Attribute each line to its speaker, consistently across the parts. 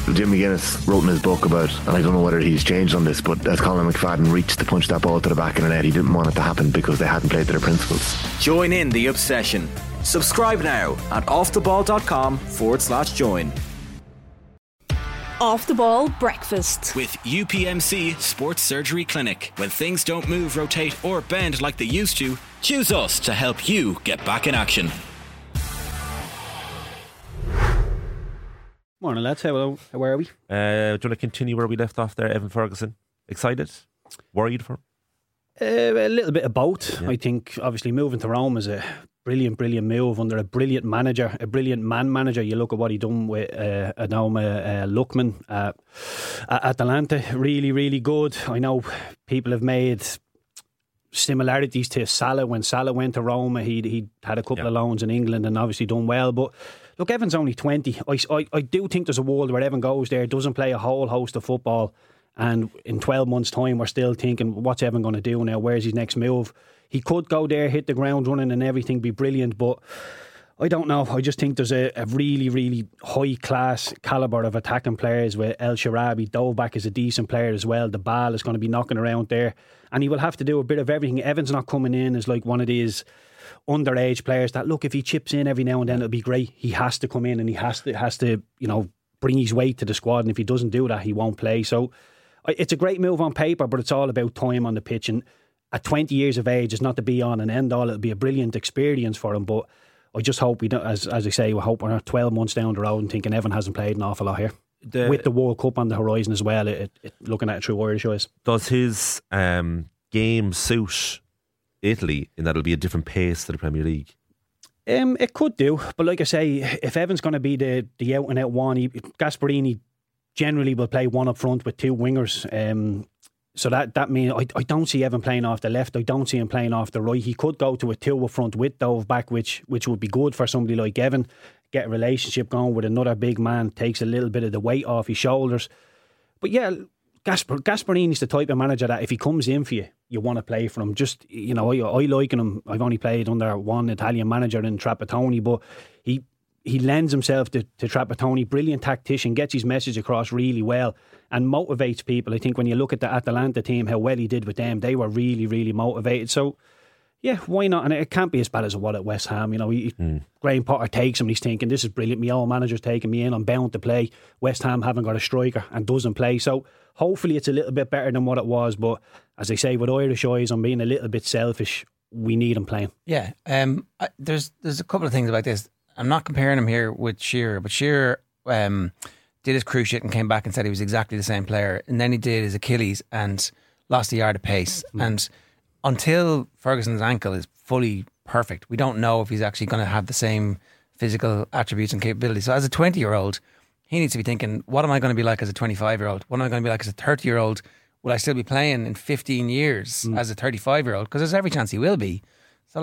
Speaker 1: Jim McGuinness wrote in his book about, and I don't know whether he's changed on this, but as Colin McFadden reached to punch that ball to the back of the net, he didn't want it to happen because they hadn't played to their principles.
Speaker 2: Join in the obsession. Subscribe now at offtheball.com/join.
Speaker 3: Off the Ball Breakfast
Speaker 2: With UPMC Sports Surgery Clinic. When things don't move, rotate or bend like they used to, choose us to help you get back in action.
Speaker 4: Morning lads, how are we?
Speaker 5: Do you want to continue where we left off there, Evan Ferguson? Excited? Worried for him?
Speaker 4: A little bit of both.
Speaker 5: Yeah.
Speaker 4: I think obviously moving to Rome is a brilliant move under a brilliant manager, a brilliant manager. You look at what he done with Adama Luckman at Atalanta, really good. I know people have made similarities to Salah. When Salah went to Roma, he had a couple of loans in England and obviously done well, but look, Evan's only 20. I do think there's a world where Evan goes there, doesn't play a whole host of football, and in 12 months time we're still thinking, what's Evan going to do now? Where's his next move? He could go there, hit the ground running and everything, be brilliant, but I don't know. I just think there's a really high class calibre of attacking players with El Sharabi. Dovbak is a decent player as well. The ball is going to be knocking around there, and he will have to do a bit of everything. Evan's not coming in as like one of these underage players that, look, if he chips in every now and then it'll be great. He has to come in and he has to bring his weight to the squad, and if he doesn't do that he won't play. So it's a great move on paper, but it's all about time on the pitch, and at 20 years of age, it's not the be on and end all. It'll be a brilliant experience for him, but I just hope we don't, as I say, we hope we're not 12 months down the road and thinking Evan hasn't played an awful lot here. With the World Cup on the horizon as well, looking at it through Irish eyes.
Speaker 5: Does his game suit Italy in that it'll be a different pace to the Premier League?
Speaker 4: It could do, but like I say, if Evan's going to be the out and out one, Gasparini generally will play one up front with two wingers. So that means I don't see Evan playing off the left. I don't see him playing off the right. He could go to a two up front with Dovbak, which would be good for somebody like Evan. Get a relationship going with another big man, takes a little bit of the weight off his shoulders. But yeah, Gasparini's the type of manager that if he comes in for you, you want to play for him. Just, I like him. I've only played under one Italian manager in Trapattoni, but he lends himself to Trapattoni. Brilliant tactician, gets his message across really well and motivates people. I think when you look at the Atalanta team, how well he did with them, they were really motivated. So yeah, why not? And it can't be as bad as it was at West Ham. Graham Potter takes him and he's thinking, this is brilliant, my old manager's taking me in, I'm bound to play. West Ham haven't got a striker and doesn't play, so hopefully it's a little bit better than what it was. But as I say, with Irish eyes, I'm being a little bit selfish, we need him playing.
Speaker 6: Yeah, there's a couple of things about this. I'm not comparing him here with Shearer, but Shearer did his cruciate and came back and said he was exactly the same player, and then he did his Achilles and lost a yard of pace. And until Ferguson's ankle is fully perfect, we don't know if he's actually going to have the same physical attributes and capabilities. So as a 20-year-old, he needs to be thinking, what am I going to be like as a 25-year-old? What am I going to be like as a 30-year-old? Will I still be playing in 15 years as a 35-year-old? Because there's every chance he will be. So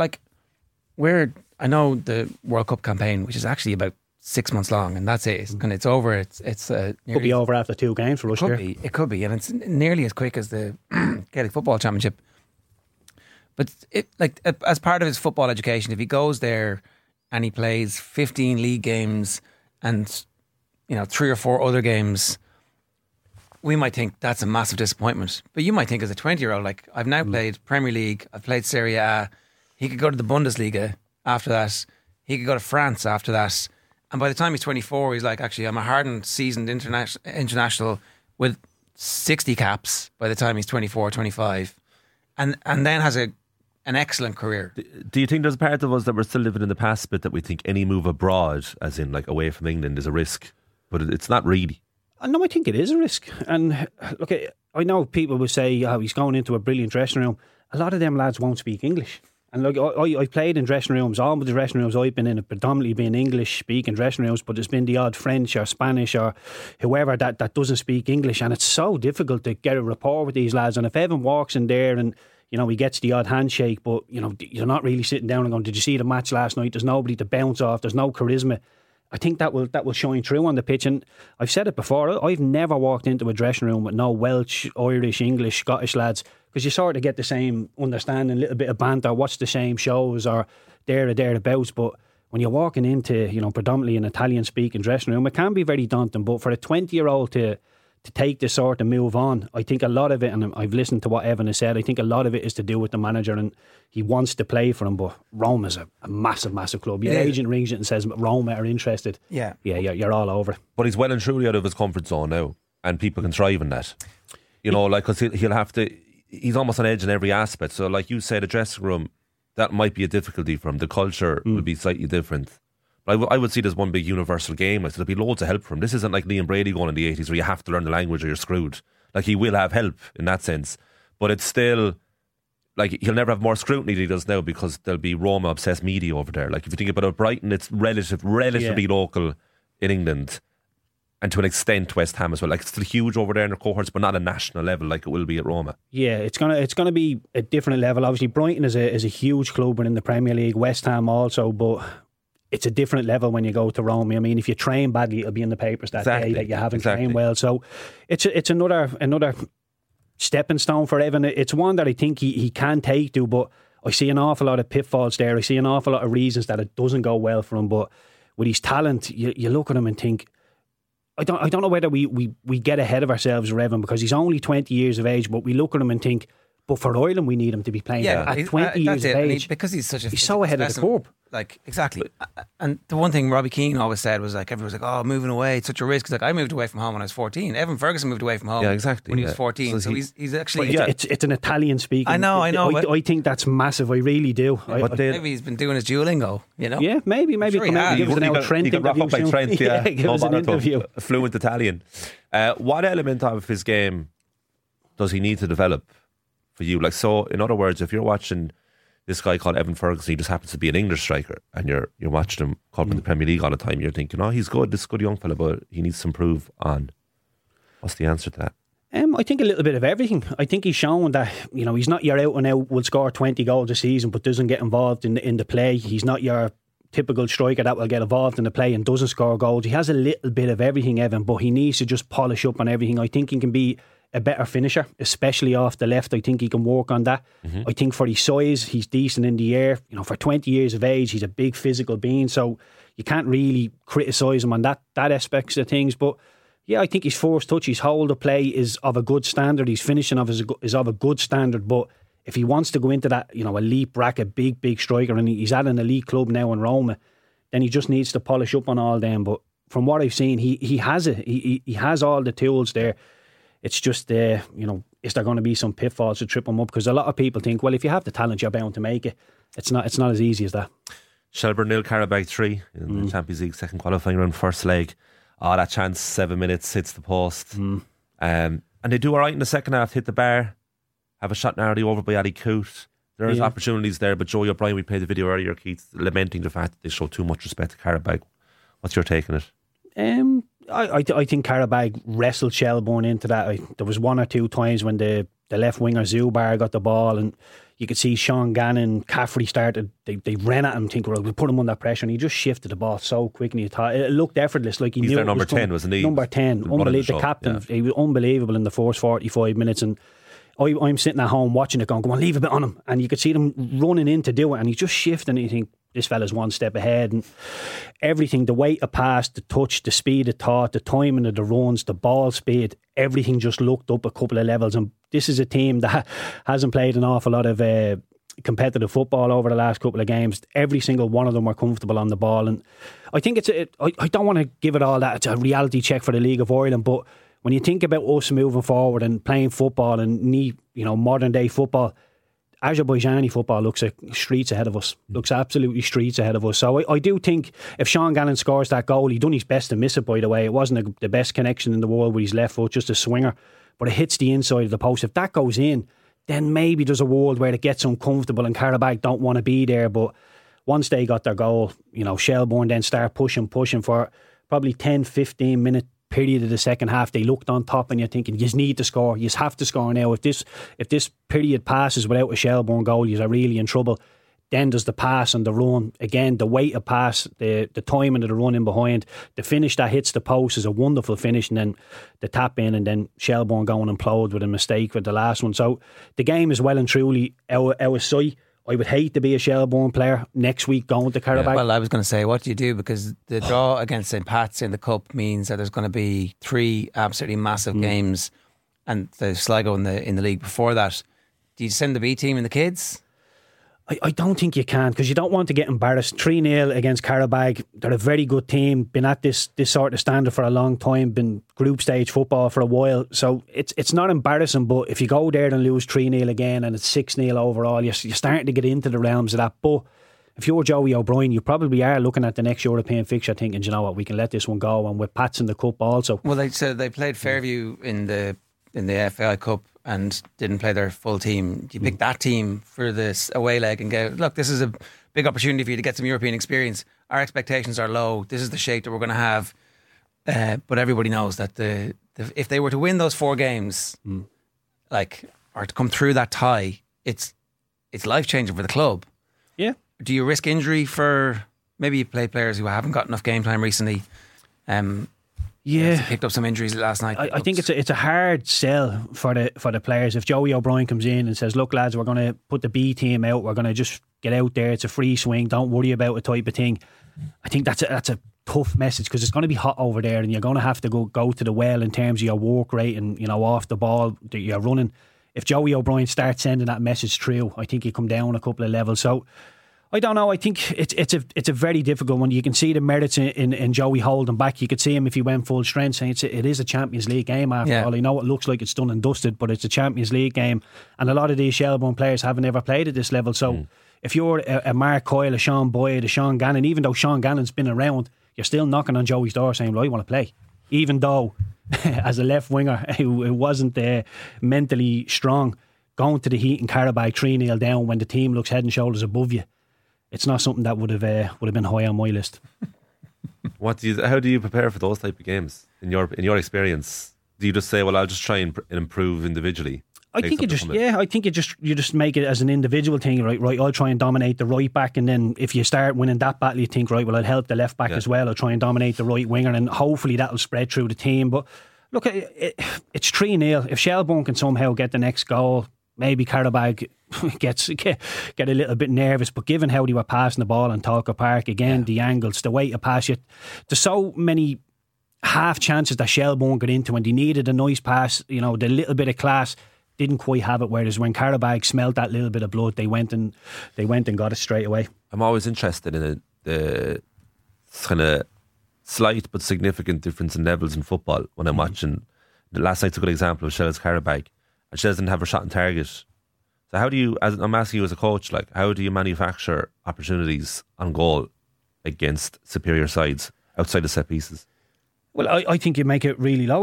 Speaker 6: I know the World Cup campaign, which is actually about 6 months long, and that's it. And it's over. It's could
Speaker 4: be over after 2 games for us here.
Speaker 6: It could be, and it's nearly as quick as the Gaelic Football Championship. But as part of his football education, if he goes there and he plays 15 league games and 3 or 4 other games, we might think that's a massive disappointment. But you might think as a 20-year-old, I've now played Premier League, I've played Serie A, he could go to the Bundesliga after that, he could go to France after that, and by the time he's 24, he's like, actually, I'm a hardened, seasoned international with 60 caps by the time he's 24, 25, and then has an excellent career.
Speaker 5: Do you think there's a part of us that we're still living in the past bit that we think any move abroad, as in away from England, is a risk? But it's not really.
Speaker 4: No, I think it is a risk. And look, I know people will say, he's going into a brilliant dressing room. A lot of them lads won't speak English. And look, I played in dressing rooms. All of the dressing rooms I've been in have predominantly been English-speaking dressing rooms, but there's been the odd French or Spanish or whoever that doesn't speak English, and it's so difficult to get a rapport with these lads. And if Evan walks in there and he gets the odd handshake, but you're not really sitting down and going, did you see the match last night? There's nobody to bounce off. There's no charisma. I think that will shine through on the pitch. And I've said it before, I've never walked into a dressing room with no Welsh, Irish, English, Scottish lads, because you sort of get the same understanding, a little bit of banter, watch the same shows or thereabouts. But when you're walking into, predominantly an Italian-speaking dressing room, it can be very daunting. But for a 20-year-old to take this sort of move on, I think a lot of it, and I've listened to what Evan has said, I think a lot of it is to do with the manager, and he wants to play for him. But Rome is a massive, massive club. Your agent rings it and says Roma are interested. Yeah, you're all over it.
Speaker 5: But he's well and truly out of his comfort zone now, and people can thrive in that. Because he'll have to. He's almost on edge in every aspect. So, like you said, the dressing room, that might be a difficulty for him. The culture will be slightly different. But I would see there's one big universal game. There'll be loads of help for him. This isn't like Liam Brady going in the 80s where you have to learn the language or you're screwed. Like, he will have help in that sense. But it's still, like, he'll never have more scrutiny than he does now because there'll be Roma-obsessed media over there. Like, if you think about it, Brighton, it's relatively local in England. And to an extent, West Ham as well. Like, it's still huge over there in their cohorts, but not a national level like it will be at Roma.
Speaker 4: Yeah, it's gonna be a different level. Obviously, Brighton is a huge club in the Premier League. West Ham also, but it's a different level when you go to Rome. I mean, if you train badly, it'll be in the papers that day that you haven't trained well. So it's another stepping stone for Evan. It's one that I think he can take to, but I see an awful lot of pitfalls there. I see an awful lot of reasons that it doesn't go well for him. But with his talent, you look at him and think, I don't know whether we get ahead of ourselves, Evan, because he's only 20 years of age, but we look at him and think, but for Ireland we need him to be playing at 20 years of age.
Speaker 6: Because he's
Speaker 4: so ahead of the curve.
Speaker 6: Like, exactly. And the one thing Robbie Keane always said was, like, everyone was like, oh, moving away, it's such a risk. It's like, I moved away from home when I was 14. Evan Ferguson moved away from home when he was 14. So he's actually...
Speaker 4: It's an Italian speaking.
Speaker 6: I know.
Speaker 4: I think that's massive. I really do.
Speaker 6: Maybe he's been doing his Duolingo,
Speaker 4: Yeah, maybe.
Speaker 5: Sure,
Speaker 4: come out and give us an old Trent
Speaker 5: interview. He can wrap up like Trent,
Speaker 4: give us an interview.
Speaker 5: Fluent Italian. What element of his game does he need to develop for you? Like, so, in other words, if you're watching this guy called Evan Ferguson, he just happens to be an English striker, and you're watching him call up in the Premier League all the time, you're thinking, oh, he's good, this is a good young fella, but he needs to improve on. What's the answer to that?
Speaker 4: I think a little bit of everything. I think he's shown that, he's not your out and out will score 20 goals a season but doesn't get involved in the play. He's not your typical striker that will get involved in the play and doesn't score goals. He has a little bit of everything, Evan, but he needs to just polish up on everything. I think he can be a better finisher, especially off the left. I think he can work on that. I think for his size, he's decent in the air. For 20 years of age, he's a big physical being, so you can't really criticise him on that aspects of things. But yeah, I think his first touch, his hold of play is of a good standard. His finishing is of a good standard. But if he wants to go into that, elite bracket, big striker, and he's at an elite club now in Roma, then he just needs to polish up on all them. But from what I've seen, he has it. He has all the tools there. It's just, is there going to be some pitfalls to trip him up? Because a lot of people think, well, if you have the talent, you're bound to make it. It's not as easy as that.
Speaker 5: Shelbourne 0, Qarabag 3 in the Champions League second qualifying round, first leg. That chance, 7 minutes, hits the post. And they do all right in the second half, hit the bar, have a shot narrowly over by Ali Coote. There's opportunities there, but Joey O'Brien, we played the video earlier, Keith, lamenting the fact that they show too much respect to Qarabag. What's your take on it?
Speaker 4: I think Qarabag wrestled Shelbourne into that. There was one or two times when the left winger Zubar got the ball, and you could see Sean Gannon, Caffrey started. They ran at him, thinking, we'll put him under pressure, and he just shifted the ball so quick, and it looked effortless. Like he
Speaker 5: He's
Speaker 4: knew
Speaker 5: their number 10, wasn't he?
Speaker 4: Number 10, unbelievable. The captain, he was unbelievable in the first 45 minutes, and I'm sitting at home watching it, going, "Go on, leave a bit on him," and you could see them running in to do it, and he's just shifting, and you think, this fella's one step ahead, and everything, the weight of pass, the touch, the speed of thought, the timing of the runs, the ball speed, everything just looked up a couple of levels. And this is a team that hasn't played an awful lot of competitive football over the last couple of games. Every single one of them were comfortable on the ball, and I think I don't want to give it all that it's a reality check for the League of Ireland, but when you think about us moving forward and playing football and modern day football, Azerbaijani football looks like streets ahead of us. Looks absolutely streets ahead of us. So I do think if Sean Gannon scores that goal, he done his best to miss it, by the way. It wasn't the best connection in the world with his left foot, just a swinger, but it hits the inside of the post. If that goes in, then maybe there's a world where it gets uncomfortable and Qarabag don't want to be there. But once they got their goal, Shelbourne then start pushing for probably 10-15 minute period of the second half. They looked on top, and you're thinking, you need to score, you have to score now. If this period passes without a Shelbourne goal, you're really in trouble. Then there's the pass and the run. Again, the weight of pass, the timing of the run in behind, the finish that hits the post is a wonderful finish, and then the tap in, and then Shelbourne going and implode with a mistake with the last one. So the game is well and truly our sight. I would hate to be a Shelbourne player next week going to Carabag.
Speaker 6: Well, I was going to say, what do you do? Because the draw against St. Pat's in the Cup means that there's going to be 3 absolutely massive games, and the Sligo in the league before that. Do you send the B team and the kids?
Speaker 4: I don't think you can, because you don't want to get embarrassed. 3-0 against Carabag. They're a very good team, been at this sort of standard for a long time, been group stage football for a while, so it's not embarrassing. But if you go there and lose 3-0 again and it's 6-0 overall, you're starting to get into the realms of that. But if you're Joey O'Brien, you probably are looking at the next European fixture thinking, you know what, we can let this one go, and with Pats in the Cup also.
Speaker 6: Well, they said they played Fairview in the FAI Cup and didn't play their full team. Do you pick that team for this away leg and go, look, this is a big opportunity for you to get some European experience. Our expectations are low. This is the shape that we're going to have. But everybody knows that if they were to win those 4 games, or to come through that tie, it's life-changing for the club.
Speaker 4: Yeah.
Speaker 6: Do you risk injury for, maybe you play players who haven't got enough game time recently? Picked up some injuries last night.
Speaker 4: I think it's a hard sell for the players. If Joey O'Brien comes in and says, look lads, we're going to put the B team out, we're going to just get out there, it's a free swing, don't worry about it type of thing, I think that's a tough message, because it's going to be hot over there and you're going to have to go to the well in terms of your work rate and, you know, off the ball that you're running. If Joey O'Brien starts sending that message through, I think you come down a couple of levels. So I don't know. I think it's a very difficult one. You can see the merits in Joey holding back. You could see him if he went full strength, saying it is a Champions League game after all. I know it looks like it's done and dusted, but it's a Champions League game, and a lot of these Shelbourne players haven't ever played at this level. So if you're a Mark Coyle, a Sean Boyd, a Sean Gannon, even though Sean Gannon's been around, you're still knocking on Joey's door saying, well, I want to play. Even though, as a left winger who wasn't mentally strong, going to the heat in Carabag 3-0 down when the team looks head and shoulders above you, it's not something that would have been high on my list.
Speaker 5: How do you prepare for those type of games in your experience? Do you just say, well, I'll just try and improve individually?
Speaker 4: I think you just make it as an individual thing, right? I'll try and dominate the right back, and then if you start winning that battle, you think, right, well, I'll help the left back as well. I'll try and dominate the right winger, and hopefully that'll spread through the team. But look, it's 3-0. If Shelbourne can somehow get the next goal, maybe Carabag get a little bit nervous, but given how they were passing the ball in Talca Park, again, the angles, the way to pass it, there's so many half chances that Shelbourne got into when they needed a nice pass, you know, the little bit of class, didn't quite have it, whereas when Carabag smelled that little bit of blood, they went and got it straight away.
Speaker 5: I'm always interested in the kind of slight but significant difference in levels in football when I'm watching. Last night's a good example of Shels Carabag, and Shels didn't have a shot on target. So how do you, I'm asking you as a coach, like, how do you manufacture opportunities on goal against superior sides outside of set pieces?
Speaker 4: Well, I think you make it really low.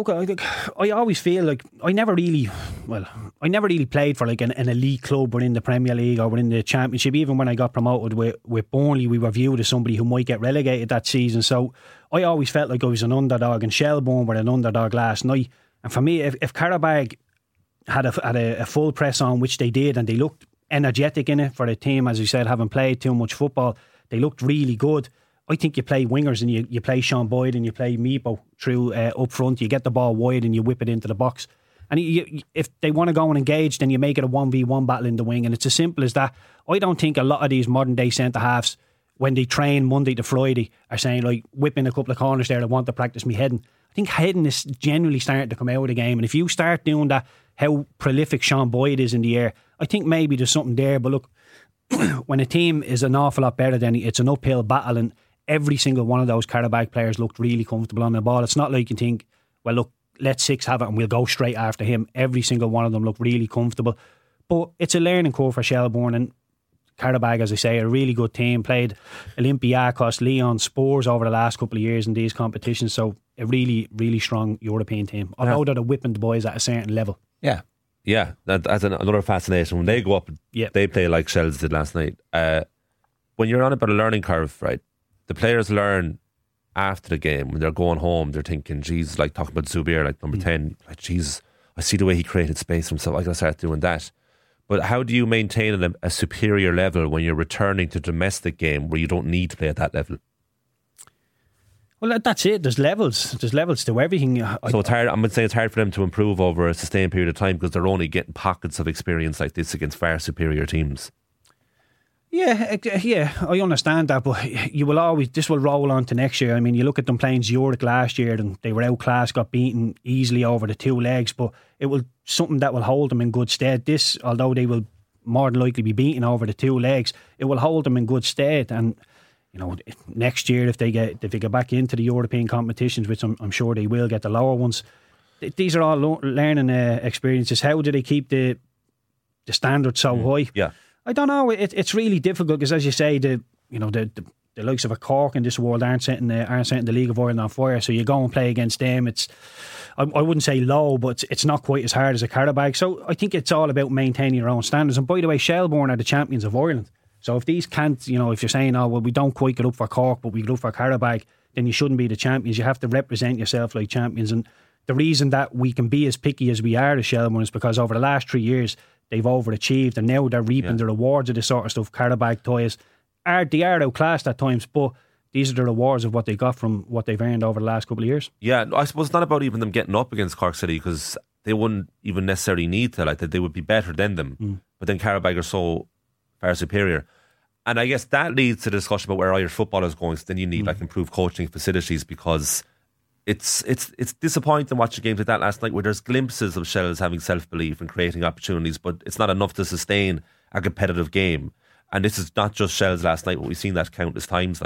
Speaker 4: I always feel like I never really played for like an elite club or in the Premier League or in the Championship. Even when I got promoted with Burnley, we were viewed as somebody who might get relegated that season. So I always felt like I was an underdog, and Shelbourne were an underdog last night. And for me, if Carabag had a full press on, which they did, and they looked energetic in it for a team, as you said, haven't played too much football, they looked really good. I think you play wingers and you play Sean Boyd and you play Meepo through up front. You get the ball wide and you whip it into the box. And if they want to go and engage, then you make it a 1v1 battle in the wing. And it's as simple as that. I don't think a lot of these modern day centre halves, when they train Monday to Friday, are saying, like, whipping a couple of corners there, I want to practice me heading. I think heading is generally starting to come out of the game. And if you start doing that, how prolific Sean Boyd is in the air, I think maybe there's something there. But look, when a team is an awful lot better, then it's an uphill battle, and every single one of those Carabag players looked really comfortable on the ball. It's not like you think, well, look, let Six have it and we'll go straight after him. Every single one of them looked really comfortable. But it's a learning curve for Shelbourne, and Carabag, as I say, a really good team. Played Olympiacos, Lyon, Spurs over the last couple of years in these competitions. So a really, really strong European team. Although they're whipping the boys at a certain level.
Speaker 5: Yeah. Yeah, that's another fascination. When they go up, they play like Shels did last night. When you're on about a learning curve, right, the players learn after the game. When they're going home, they're thinking, geez, like talking about Zubair, like number 10, like, Jesus, I see the way he created space for himself, I gotta start doing that. But how do you maintain a superior level when you're returning to domestic game where you don't need to play at that level?
Speaker 4: Well, that's it. There's levels to everything.
Speaker 5: So it's hard. I'm going to say it's hard for them to improve over a sustained period of time because they're only getting pockets of experience like this against far superior teams.
Speaker 4: Yeah, I understand that, but this will roll on to next year. I mean, you look at them playing Zurich last year and they were outclassed, got beaten easily over the 2 legs, but it will something that will hold them in good stead. This, although they will more than likely be beaten over the 2 legs, it will hold them in good stead. And next year if they get back into the European competitions, which I'm sure they will get, the lower ones, these are all learning experiences. How do they keep the standard so high?
Speaker 5: Yeah,
Speaker 4: I don't know. It's really difficult because, as you say, the likes of a Cork in this world aren't setting the League of Ireland on fire. So you go and play against them. It's I wouldn't say low, but it's not quite as hard as a Carabag. So I think it's all about maintaining your own standards. And by the way, Shelbourne are the champions of Ireland. So if these can't, if you're saying, oh well, we don't quite get up for Cork, but we get up for Carabag, then you shouldn't be the champions. You have to represent yourself like champions. And the reason that we can be as picky as we are at Shelbourne is because over the last 3 years they've overachieved, and now they're reaping the rewards of this sort of stuff. Carabag ties they are outclassed at times, but these are the rewards of what they got from what they've earned over the last couple of years. Yeah,
Speaker 5: I suppose it's not about even them getting up against Cork City, because they wouldn't even necessarily need to. Like, that they would be better than them. But then Carabag are so far superior. And I guess that leads to the discussion about where Irish football is going. So then you need like improved coaching facilities, because it's disappointing watching games like that last night where there's glimpses of Shells having self-belief and creating opportunities, but it's not enough to sustain a competitive game. And this is not just Shells last night, but we've seen that countless times.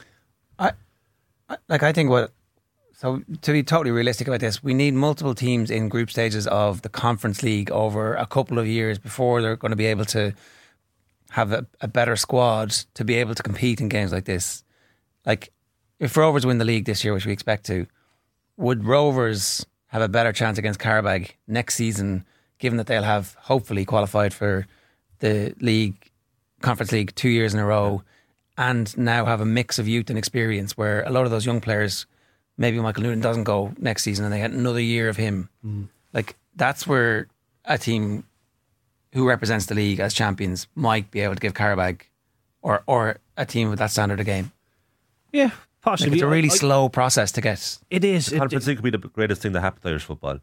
Speaker 6: I think so to be totally realistic about this, we need multiple teams in group stages of the Conference League over a couple of years before they're going to be able to have a better squad to be able to compete in games like this. Like, if Rovers win the league this year, which we expect to, would Rovers have a better chance against Carabag next season, given that they'll have hopefully qualified for the league, Conference League 2 years in a row, and now have a mix of youth and experience where a lot of those young players, maybe Michael Noonan doesn't go next season and they get another year of him. Like, that's where a team who represents the league as champions might be able to give Carabag or a team with that standard of game.
Speaker 4: Yeah, possibly.
Speaker 6: Like, it's a really slow process to get.
Speaker 4: It is.
Speaker 5: Conference League could be the greatest thing that happened to Irish football.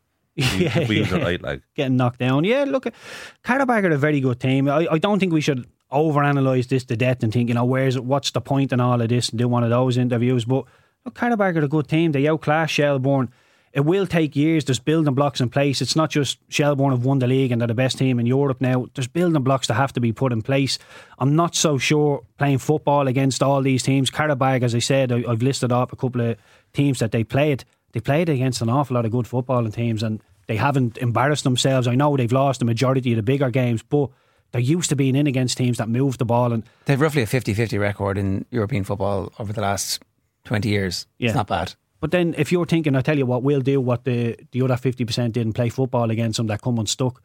Speaker 5: Getting
Speaker 4: knocked down. Yeah, look, Carabag are a very good team. I don't think we should overanalyse this to death and think, what's the point in all of this, and do one of those interviews. But look, Carabag are a good team. They outclass Shelbourne. It will take years. There's building blocks in place. It's not just Shelbourne have won the league and they're the best team in Europe now. There's building blocks that have to be put in place. I'm not so sure playing football against all these teams. Carabag, as I said, I've listed off a couple of teams that they played. They played against an awful lot of good footballing teams, and they haven't embarrassed themselves. I know they've lost the majority of the bigger games, but they're used to being in against teams that move the ball. And
Speaker 6: they've roughly a 50-50 record in European football over the last 20 years. Yeah. It's not bad.
Speaker 4: But then if you're thinking, I tell you what, we'll do what the other 50% didn't play football against them that come unstuck.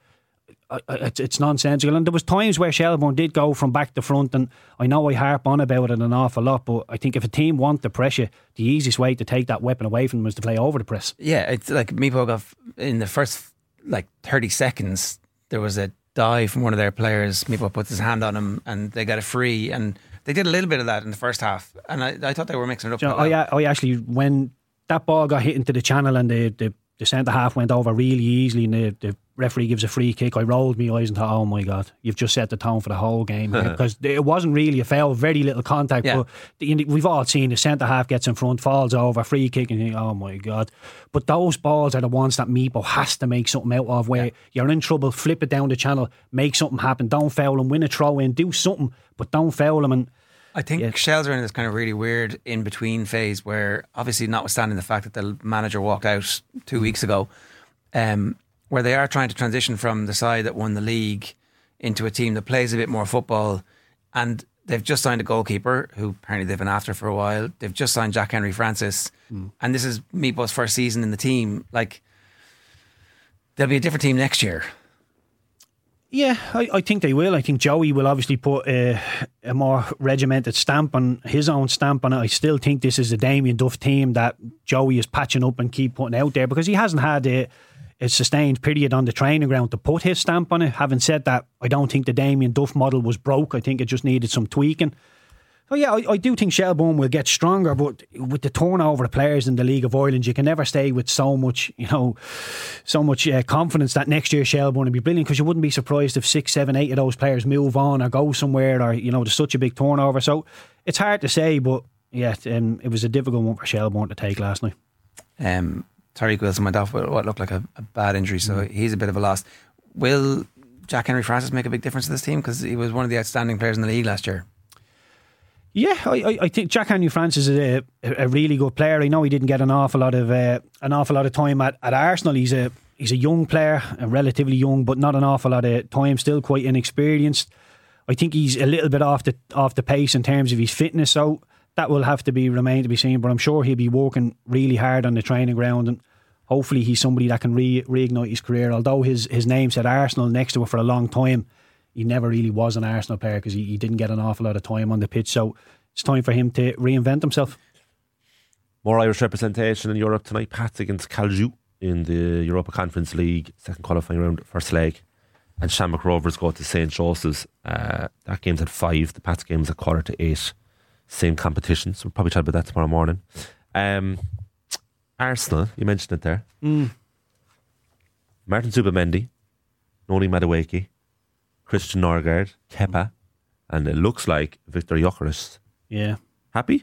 Speaker 4: It's nonsensical. And there was times where Shelbourne did go from back to front, and I know I harp on about it an awful lot, but I think if a team want the pressure, the easiest way to take that weapon away from them is to play over the press.
Speaker 6: Yeah, it's like Meepo got in the first 30 seconds, there was a dive from one of their players. Meepo puts his hand on him and they got a free, and they did a little bit of that in the first half, and I thought they were mixing it up.
Speaker 4: I actually, when that ball got hit into the channel and the centre half went over really easily and the referee gives a free kick, I rolled my eyes and thought, oh my God, you've just set the tone for the whole game. Because it wasn't really a foul, very little contact, but we've all seen the centre half gets in front, falls over, free kick, and you think, oh my God. But those balls are the ones that Meepo has to make something out of, where you're in trouble, flip it down the channel, make something happen, don't foul him, win a throw in, do something, but don't foul him. And
Speaker 6: I think Shells are in this kind of really weird in-between phase where, obviously notwithstanding the fact that the manager walked out 2 weeks ago, where they are trying to transition from the side that won the league into a team that plays a bit more football, and they've just signed a goalkeeper who apparently they've been after for a while. They've just signed Jack Henry Francis, and this is Meepo's first season in the team. Like, they'll be a different team next year.
Speaker 4: Yeah, I think they will. I think Joey will obviously put a more regimented stamp on his own stamp on it. I still think this is a Damien Duff team that Joey is patching up and keep putting out there, because he hasn't had a sustained period on the training ground to put his stamp on it. Having said that, I don't think the Damien Duff model was broke. I think it just needed some tweaking. Oh yeah, I do think Shelbourne will get stronger, but with the turnover of players in the League of Ireland, you can never stay with so much confidence that next year Shelbourne will be brilliant, because you wouldn't be surprised if 6, 7, 8 of those players move on or go somewhere, or there's such a big turnover. So it's hard to say, but yeah, it was a difficult one for Shelbourne to take last night.
Speaker 6: Tariq Wilson went off with what looked like a bad injury, so he's a bit of a loss. Will Jack Henry Francis make a big difference to this team, because he was one of the outstanding players in the league last year?
Speaker 4: Yeah, I think Jack Henry Francis is a really good player. I know he didn't get an awful lot of time at Arsenal. He's a young player, relatively young, but not an awful lot of time. Still quite inexperienced. I think he's a little bit off the pace in terms of his fitness. So that will have to remain to be seen. But I'm sure he'll be working really hard on the training ground, and hopefully he's somebody that can reignite his career. Although his name said Arsenal next to it for a long time, he never really was an Arsenal player, because he didn't get an awful lot of time on the pitch. So it's time for him to reinvent himself.
Speaker 5: More Irish representation in Europe tonight. Pats against Caljou in the Europa Conference League, second qualifying round, first leg. And Shamrock Rovers go to St. Joseph's. That game's at 5. The Pats game's at 7:45. Same competition, so we'll probably chat about that tomorrow morning. Arsenal, you mentioned it there. Martin Zubimendi, Noni Madueke, Christian Norgard, Kepa, and it looks like Victor Gyökeres.
Speaker 4: Yeah.
Speaker 5: Happy?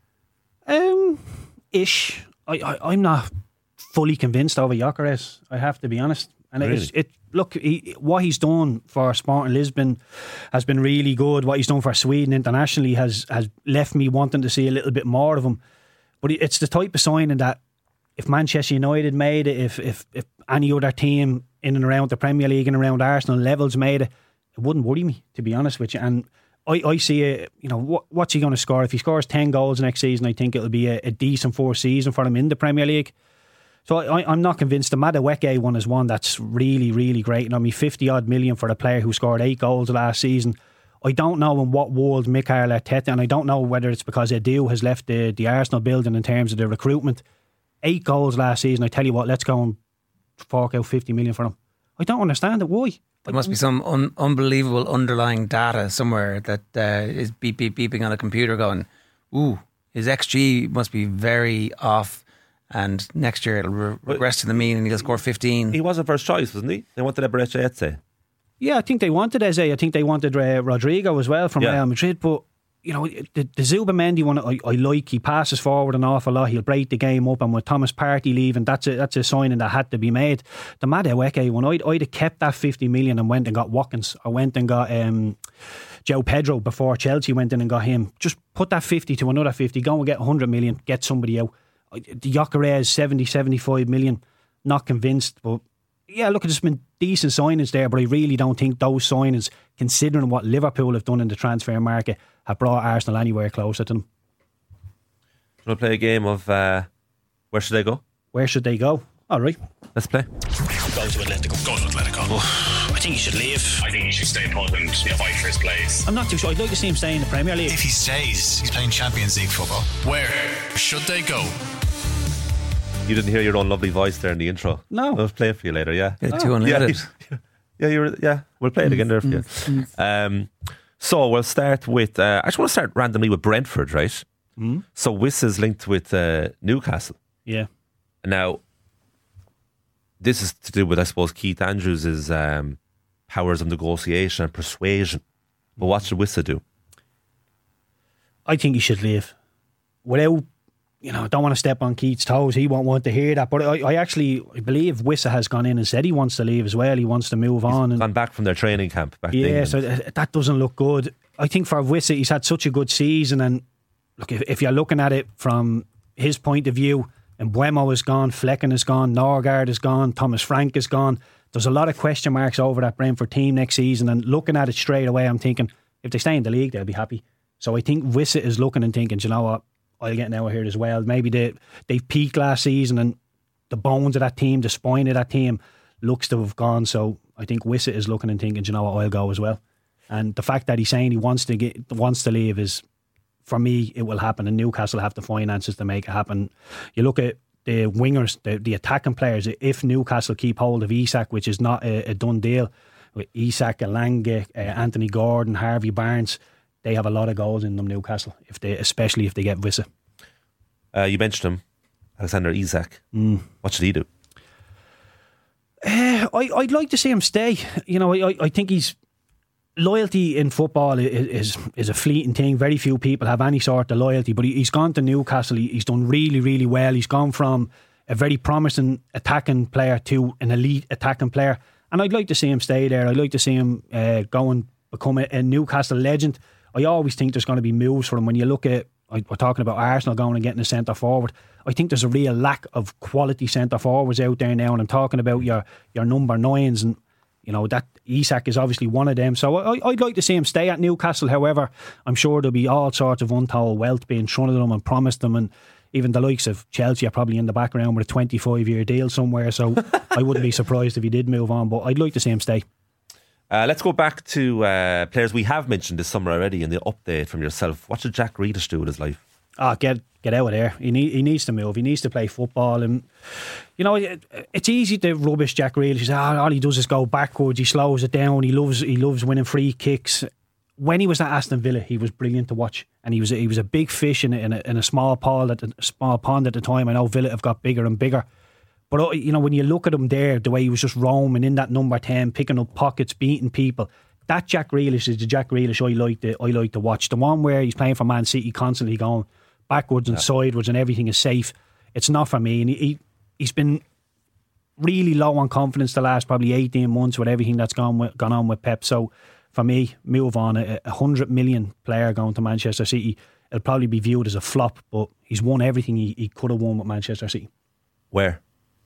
Speaker 4: Ish. I'm not fully convinced over Gyökeres, I have to be honest. And
Speaker 5: really?
Speaker 4: What he's done for Sporting Lisbon has been really good. What he's done for Sweden internationally has left me wanting to see a little bit more of him. But it's the type of signing that if Manchester United made it, if any other team in and around the Premier League and around Arsenal levels made it, it wouldn't worry me, to be honest with you. And I see it, what's he going to score? If he scores 10 goals next season, I think it'll be a decent fourth season for him in the Premier League. So I'm not convinced. The Madueke one is one that's really, really great. 50 odd million for a player who scored 8 goals last season. I don't know in what world Mikel Arteta, and I don't know whether it's because Edu has left the Arsenal building in terms of the recruitment. 8 goals last season. I tell you what, let's go and fork out 50 million for him. I don't understand it. Why?
Speaker 6: There must be some unbelievable underlying data somewhere that is beeping on a computer going, ooh, his XG must be very off, and next year it'll regress to the mean and he'll score 15.
Speaker 5: He wasn't first choice, wasn't he? They wanted Eberechi Eze.
Speaker 4: Yeah, I think they wanted Eze. I think they wanted Rodrigo as well from Real Madrid. But the Zubimendi one, I like. He passes forward an awful lot. He'll break the game up, and with Thomas Partey leaving, that's a signing that had to be made. The Madueke one, I'd have kept that 50 million and went and got Watkins. I went and got João Pedro before Chelsea went in and got him. Just put that 50 to another 50. Go and get 100 million. Get somebody out. The Gyökeres 70, 75 million. Not convinced, but yeah, look, there's been decent signings there, but I really don't think those signings, considering what Liverpool have done in the transfer market, have brought Arsenal anywhere closer to them.
Speaker 5: Do you want to play a game of where should they go?
Speaker 4: Where should they go? All right,
Speaker 5: let's play.
Speaker 7: Go to Atletico. I think he should leave. I think he should stay put and fight for his place.
Speaker 4: I'm not too sure. I'd like to see him stay in the Premier League.
Speaker 7: If he stays, he's playing Champions League football. Where should they go?
Speaker 5: You didn't hear your own lovely voice there in the intro.
Speaker 4: No.
Speaker 5: I'll play it for you later, yeah.
Speaker 6: Too unlimited.
Speaker 5: We'll play it again there for you. So we'll start with, I just want to start randomly with Brentford, right? So Wiss is linked with Newcastle.
Speaker 4: Yeah.
Speaker 5: Now, this is to do with, I suppose, Keith Andrews' powers of negotiation and persuasion. But what should Wissa do?
Speaker 4: I think he should leave. Without, I don't want to step on Keith's toes. He won't want to hear that. But I believe Wissa has gone in and said he wants to leave as well. He wants to move on.
Speaker 5: Gone back from their training camp back to
Speaker 4: England. So that doesn't look good. I think for Wissa, he's had such a good season. And look, if you're looking at it from his point of view, Mbeumo is gone, Flecken is gone, Norgard is gone, Thomas Frank is gone. There's a lot of question marks over that Brentford team next season. And looking at it straight away, I'm thinking, if they stay in the league, they'll be happy. So I think Wissa is looking and thinking, you know what, I'll get now here as well. Maybe they've peaked last season and the bones of that team, the spine of that team looks to have gone. So I think Wissa is looking and thinking, you know what, I'll go as well. And the fact that he's saying he wants to leave is, for me, it will happen. And Newcastle have the finances to make it happen. You look at the wingers, the attacking players. If Newcastle keep hold of Isak, which is not a done deal, with Isak, Elanga, Anthony Gordon, Harvey Barnes, they have a lot of goals in them, Newcastle, especially if they get Wissa.
Speaker 5: You mentioned him, Alexander Isak. What should he do?
Speaker 4: I'd like to see him stay. I think he's loyalty in football is a fleeting thing. Very few people have any sort of loyalty, but he's gone to Newcastle. He's done really, really well. He's gone from a very promising attacking player to an elite attacking player, and I'd like to see him stay there. I'd like to see him go and become a Newcastle legend. I always think there's going to be moves for him. When you look at, we're talking about Arsenal going and getting a centre forward, I think there's a real lack of quality centre forwards out there now, and I'm talking about your number 9s, and that Isak is obviously one of them. So I'd like to see him stay at Newcastle. However, I'm sure there'll be all sorts of untold wealth being thrown at them and promised them, and even the likes of Chelsea are probably in the background with a 25-year deal somewhere. So I wouldn't be surprised if he did move on, but I'd like to see him stay.
Speaker 5: Let's go back to players we have mentioned this summer already in the update from yourself. What should Jack Grealish do with his life?
Speaker 4: Get out of there. He needs to move. He needs to play football. And it's easy to rubbish Jack Grealish. All he does is go backwards. He slows it down. He loves winning free kicks. When he was at Aston Villa, he was brilliant to watch, and he was a big fish in a small pond at the time. I know Villa have got bigger and bigger. But when you look at him there, the way he was just roaming in that number 10, picking up pockets, beating people, that Jack Grealish is the Jack Grealish I like to watch. The one where he's playing for Man City, constantly going backwards and sideways and everything is safe. It's not for me. And he's been really low on confidence the last probably 18 months with everything that's gone on with Pep. So for me, move on. A 100 million player going to Manchester City, it'll probably be viewed as a flop, but he's won everything he could have won with Manchester City.
Speaker 5: Where?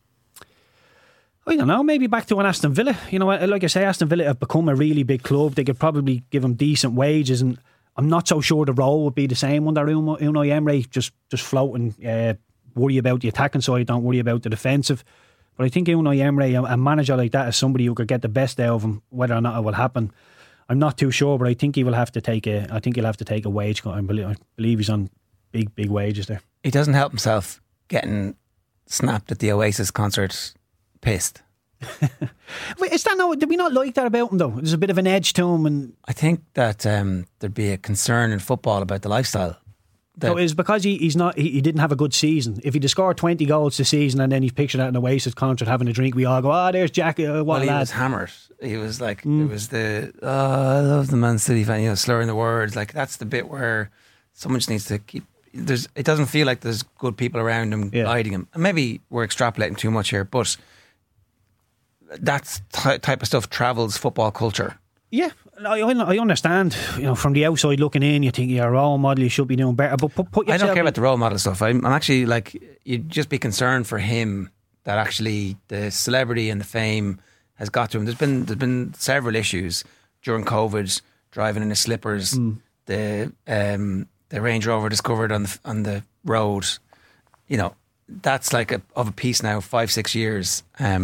Speaker 4: I don't know, maybe back to an Aston Villa. Like I say, Aston Villa have become a really big club. They could probably give him decent wages, and I'm not so sure the role would be the same under Unai Emery, just floating, worry about the attacking side, don't worry about the defensive. But I think Unai Emery, a manager like that, is somebody who could get the best out of him. Whether or not it will happen, I'm not too sure, but I think he will have to take a wage cut. I believe he's on big wages there.
Speaker 6: He doesn't help himself getting snapped at the Oasis concert pissed.
Speaker 4: Wait, did we not like that about him though? There's a bit of an edge to him, and
Speaker 6: I think that there'd be a concern in football about the lifestyle.
Speaker 4: So it's because he didn't have a good season. If he'd scores 20 goals this season and then he's pictured at an Oasis concert having a drink, we all go, there's Jack, what a lad.
Speaker 6: He was hammered. He was like, it was I love the Man City fan, slurring the words. Like, that's the bit where someone just needs to keep. It doesn't feel like there's good people around him guiding him. And maybe we're extrapolating too much here, but that type of stuff travels football culture. Yeah,
Speaker 4: I understand. From the outside looking in, you think you're a role model, you should be doing better. But put yourself.
Speaker 6: I don't care about the role model stuff. I'm actually like, you'd just be concerned for him that actually the celebrity and the fame has got to him. There's been several issues during COVID, driving in his slippers, the Range Rover discovered on the road. That's like of a piece now, 5-6 years.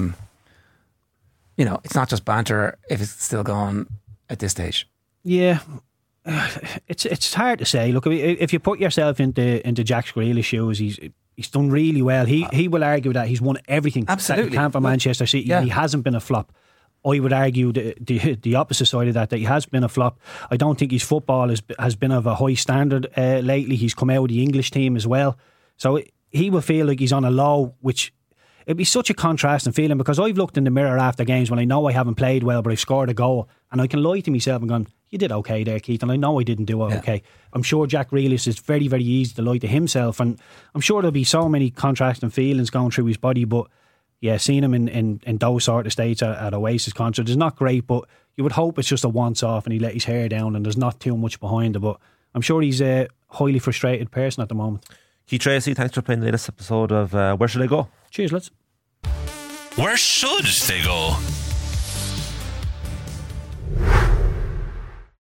Speaker 6: It's not just banter if it's still going at this stage. Yeah,
Speaker 4: it's hard to say. Look, if you put yourself into Jack Grealish's shoes, he's done really well. He will argue that he's won everything that he can for Manchester City. Yeah. He hasn't been a flop. I would argue the opposite side of that he has been a flop. I don't think his football has been of a high standard lately. He's come out of the English team as well, so he will feel like he's on a low, which it'd be such a contrasting feeling, because I've looked in the mirror after games when I know I haven't played well but I've scored a goal, and I can lie to myself and gone, you did okay there, Keith, and I know I didn't do it okay. I'm sure Jack Grealish is very, very easy to lie to himself, and I'm sure there'll be so many contrasting feelings going through his body. But yeah, seeing him in those sort of states at Oasis concert is not great, but you would hope it's just a once off and he let his hair down and there's not too much behind it. But I'm sure he's a highly frustrated person at the moment.
Speaker 5: Keith Tracy, thanks for playing the latest episode of Where Should I Go?
Speaker 4: Cheers, lads.
Speaker 7: Where should they go?